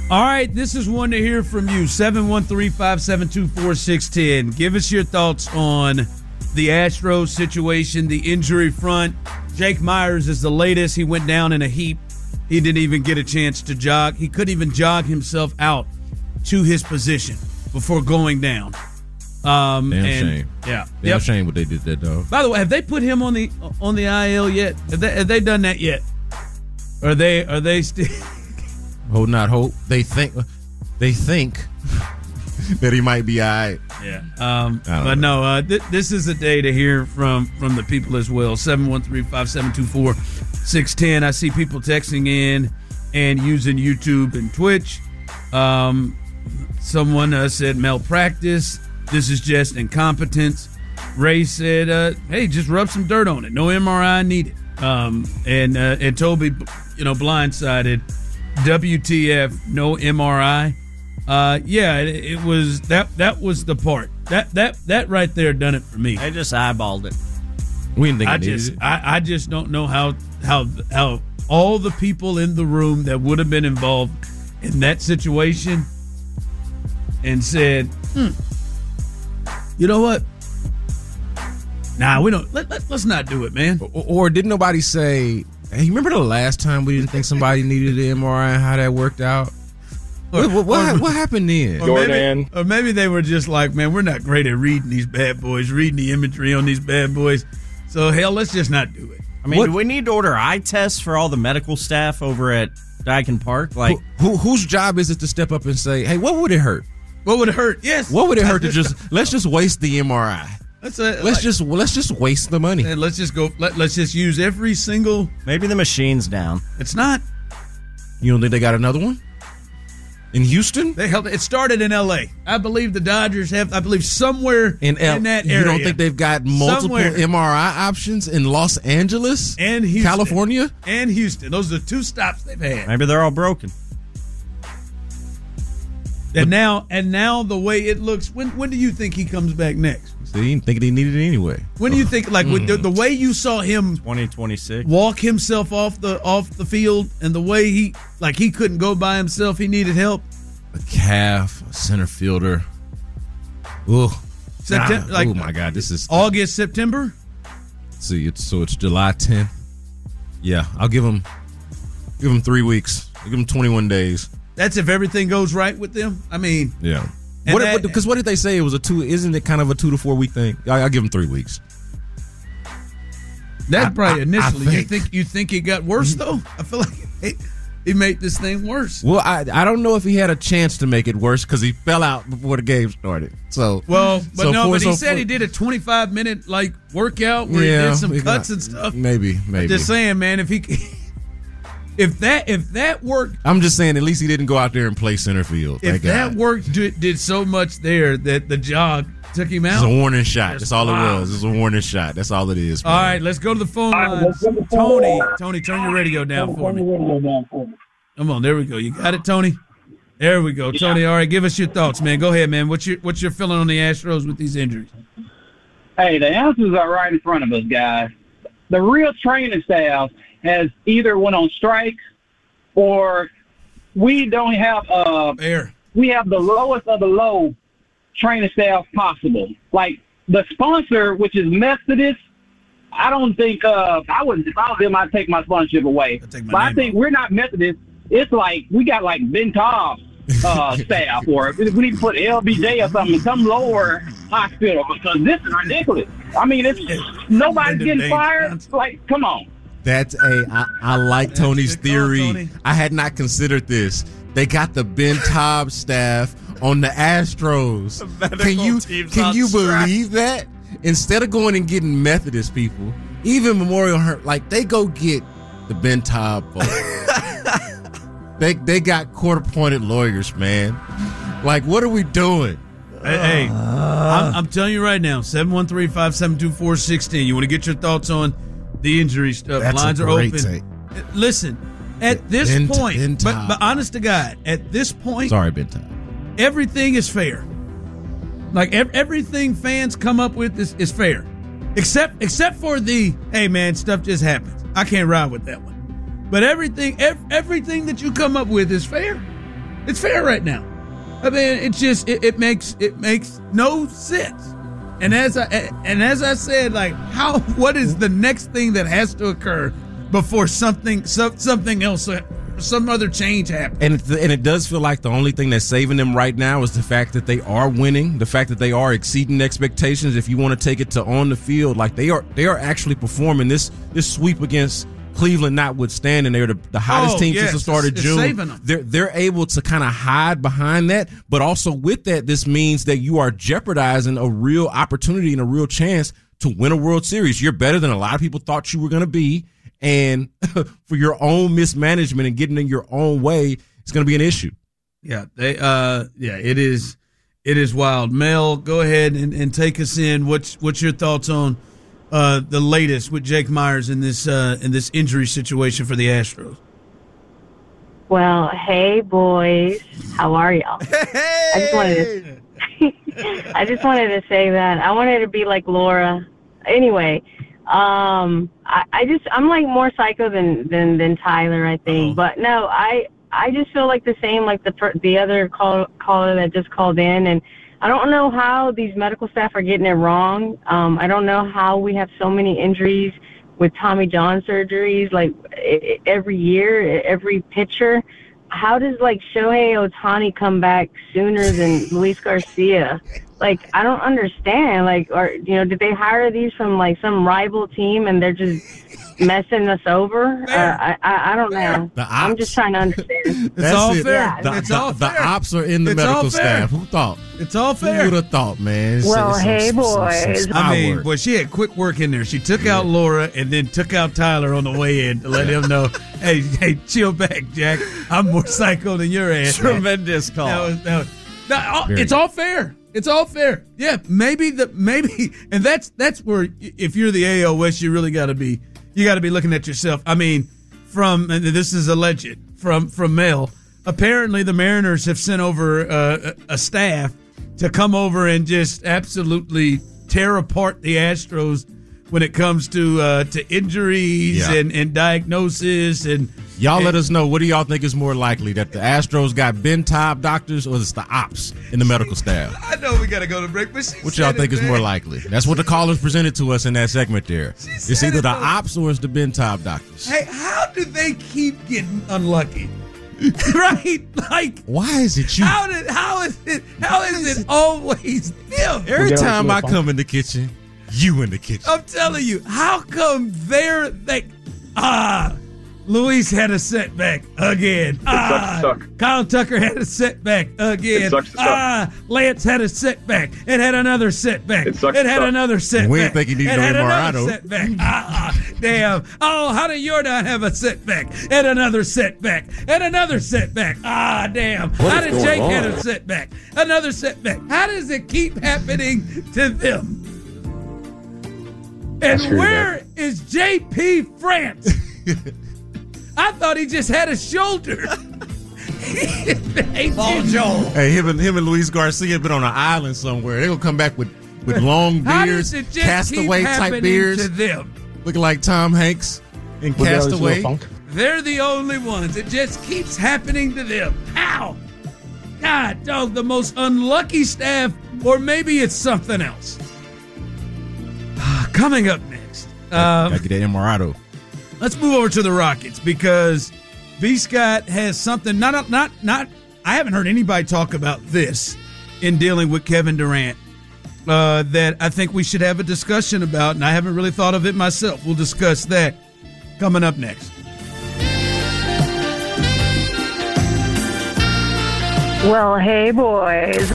All right, this is one to hear from you. 713-572-4610. Give us your thoughts on the Astros situation, the injury front. Jake Myers is the latest. He went down in a heap. He didn't even get a chance to jog. He couldn't even jog himself out to his position before going down. Shame. Yeah. Damn shame what they did that, dog. By the way, have they put him on the IL yet? Have they done that yet? Are they still Hold not hope. They think that he might be all right. Yeah. But no, this is a day to hear from the people as well. 713-572-4610. I see people texting in and using YouTube and Twitch. Someone said malpractice. This is just incompetence. Ray said, hey, just rub some dirt on it. No MRI needed. And Toby, blindsided. WTF, no MRI. It was that was the part. That right there done it for me. I just eyeballed it. We didn't think it needed it. I just don't know how all the people in the room that would have been involved in that situation and said, you know what? Nah, we don't. Let's not do it, man. Or didn't nobody say, hey, remember the last time we didn't think somebody needed an MRI and how that worked out? What happened then? Jordan. Or maybe they were just like, man, we're not great at reading these bad boys, reading the imagery on these bad boys. So, hell, let's just not do it. I mean, do we need to order eye tests for all the medical staff over at Dyken Park? Like, whose job is it to step up and say, hey, what would it hurt? What would it hurt? Yes. What would it hurt to let's just waste the MRI? Let's just waste the money. And let's just go. Let's just use every single. Maybe the machine's down. It's not. You don't think they got another one in Houston? It started in L.A. I believe the Dodgers have. I believe somewhere in that area. You don't think they've got multiple MRI options in Los Angeles and Houston, California and Houston? Those are the two stops they've had. Maybe they're all broken. And now the way it looks. When do you think he comes back next? So he didn't think he needed it anyway. When do you think, like, with the way you saw him 2026 walk himself off the field, and the way he couldn't go by himself, he needed help. A calf, a center fielder. Oh my God! This is August, September. See, it's July 10th. Yeah, I'll give him 3 weeks. I'll give him 21 days. That's if everything goes right with them. I mean, yeah. Because what did they say? It was isn't it kind of a 2 to 4 week thing? I'll give him 3 weeks. That's probably initially. You think it got worse though? I feel like he made this thing worse. Well, I don't know if he had a chance to make it worse because he fell out before the game started. But he said he did a 25-minute workout where he did some cuts and stuff. Maybe. I'm just saying, man, if that worked, I'm just saying at least he didn't go out there and play center field. If that worked, did so much there that the jog took him out. It's a warning shot. That's all it was. It's a warning shot. That's all it is. Man. All right, let's go to the phone lines. Tony, turn your radio down for me. Come on, there we go. You got it, Tony? There we go. Tony, all right, give us your thoughts, man. Go ahead, man. What's your feeling on the Astros with these injuries? Hey, the answers are right in front of us, guys. The real training staff has either went on strike or we don't have we have the lowest of the low training staff possible. Like the sponsor, which is Methodist, I don't think if I was them, I'd take my sponsorship away. But I think we're not Methodist. It's like we got like Ben Cobb's staff, or we need to put LBJ or something, some lower hospital, because this is ridiculous. I mean, nobody's getting fired. Like, come on. I like Tony's theory. Tony. I had not considered this. They got the Ben Cobb staff on the Astros. Can you believe that? Instead of going and getting Methodist people, even Memorial they go get the Ben Cobb folks. They got court-appointed lawyers, man. Like, what are we doing? Hey, I'm telling you right now, 713-572-4610. You want to get your thoughts on the injury stuff? That's lines are open. Take. Listen, at this point, but honest to God, at this point, sorry, Ben Cobb, everything is fair. Like everything fans come up with is fair, except for the hey man, stuff just happens. I can't ride with that one. But everything that you come up with is fair. It's fair right now. I mean, it just it makes no sense. And as I said, like, what is the next thing that has to occur before something else, some other change happens? And it does feel like the only thing that's saving them right now is the fact that they are winning, the fact that they are exceeding expectations. If you want to take it to on the field, like they are actually performing. This sweep against Cleveland notwithstanding, they're the hottest team since the start of June. They're able to kind of hide behind that, but also with that, this means that you are jeopardizing a real opportunity and a real chance to win a World Series. You're better than a lot of people thought you were going to be, and for your own mismanagement and getting in your own way, it's going to be an issue. Yeah, it is wild. Mel, go ahead and take us in. What's your thoughts on the latest with Jake Myers in this injury situation for the Astros? Well, hey boys, how are y'all? Hey! I just wanted to say that I wanted to be like Laura. Anyway, I'm like more psycho than Tyler, I think. Uh-oh. But no, I just feel like the same like the other caller that just called in, and I don't know how these medical staff are getting it wrong. I don't know how we have so many injuries with Tommy John surgeries, like every year, every pitcher. How does like Shohei Ohtani come back sooner than Luis Garcia? Like, I don't understand. Like, or did they hire these from like some rival team and they're just messing us over? I don't know. I'm just trying to understand. It's all fair. Yeah. It's all fair. The ops are in the medical staff. Who thought? It's all fair. Who would have thought, man? Well, hey, boys. I mean, well, she had quick work in there. She took out Laura and then took out Tyler on the way in to let him know, hey, chill back, Jack. I'm more psycho than your ass. Tremendous call. It's all fair. It's all fair. Yeah, maybe, and that's where if you're the AL West, you really got to be looking at yourself. I mean, and this is alleged from Mel. Apparently, the Mariners have sent over a staff to come over and just absolutely tear apart the Astros when it comes to injuries and diagnosis. And y'all let us know, what do y'all think is more likely, that the Astros got Ben Taub doctors or it's the ops in the medical staff? I know we got to go to break, but what y'all think is more likely? That's what the callers presented to us in that segment there. It's either the ops or it's the Ben Taub doctors. Hey, how do they keep getting unlucky? Right? Like, why is it you? How is it always them? Every time I come in the kitchen, you in the kitchen. I'm telling you, how come Luis had a setback again. Kyle Tucker had a setback again. It sucks to suck. Lance had a setback. It had another setback. It sucks It had another setback. We didn't think he needed no Morado. Setback. Damn. Oh, how did Yordan have a setback? And another setback. And another setback. Damn. How did Jake have a setback? Another setback. How does it keep happening to them? And where is JP France? I thought he just had a shoulder. Ball Joel. Hey, him and Luis Garcia have been on an island somewhere. They're going to come back with long beards, Castaway type beards. To them? Looking like Tom Hanks in Castaway. They're the only ones. It just keeps happening to them. How? God, dog, the most unlucky staff, or maybe it's something else. Coming up next. Gotta get that Morado. Let's move over to the Rockets because B. Scott has something. Not. I haven't heard anybody talk about this in dealing with Kevin Durant that I think we should have a discussion about, and I haven't really thought of it myself. We'll discuss that coming up next. Well, hey, boys.